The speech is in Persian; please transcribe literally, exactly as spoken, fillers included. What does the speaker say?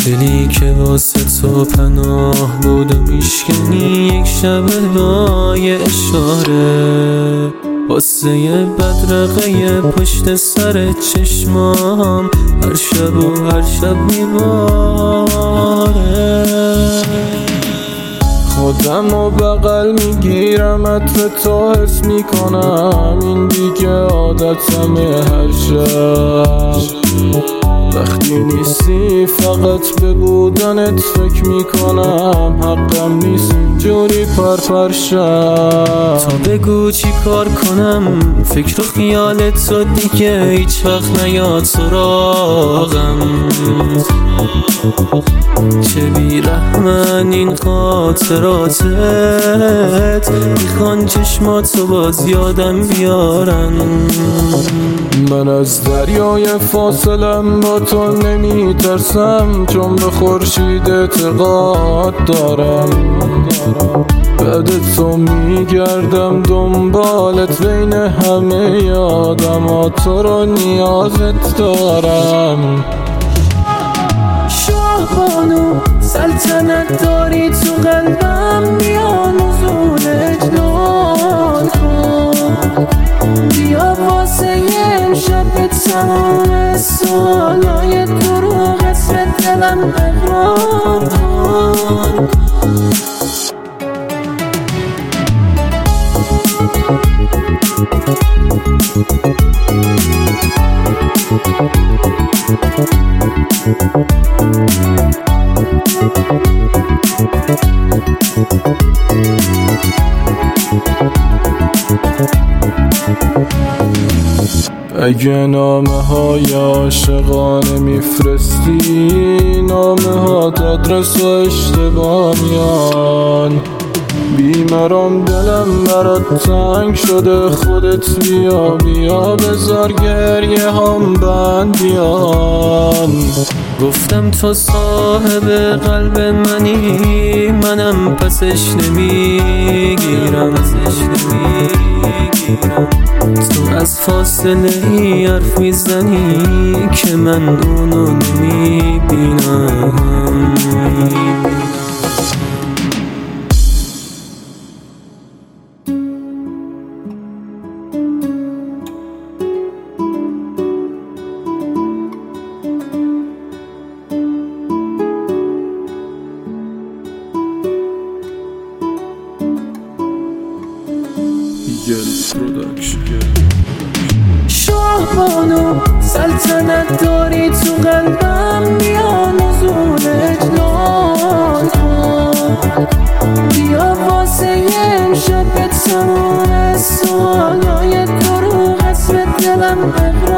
دلی که واسه تو پناه بود و میشکنی یک شب با یه اشاره، واسه یه بدرقه پشت سر چشمام هر شب و هر شب میباره. خودم و بغل میگیرم عطر تو حس میکنم، این دیگه عادتمه هر شب. وقتی نیستی فقط به بودنت فکر میکنم، حقم نیست اینجوری پرپر شم. تا بگو چی کار کنم، فکر و خیال تو دیگه هیچ وقت نیاد سراغم. چه بیرحمن این خاطراتت، میخوان چشماتو باز یادم بیارن. من از دریای فاصلم با تو نمی ترسم، چون به خورشید اعتقاد دارم. بعد تو میگردم دنبالت بین همه آدما، تو رو نیازت دارم. شاهبانو سلطنت داری تو قلبم، بیا نزول اجلال کن. بیا واسه یه امشب به تمام سالای دروغت به دلم اقرار کن. اگه نامه های عاشقانه میفرستی، نامه ها آدرس و اشتباه میان. بیمارم دلم برات تنگ شده، خودت بیا بیا بذار گریه هم بند بیان. گفتم تو صاحب قلب منی، منم پسش نمیگیرم. تو از فاصله ای حرف میزنی که من اونو نمیبینم. شاهبانو سلطنت داری تو قلبم، بیا نزول اجلال کن. بیا واسه یه امشب به تمام سالای دروغت به دلم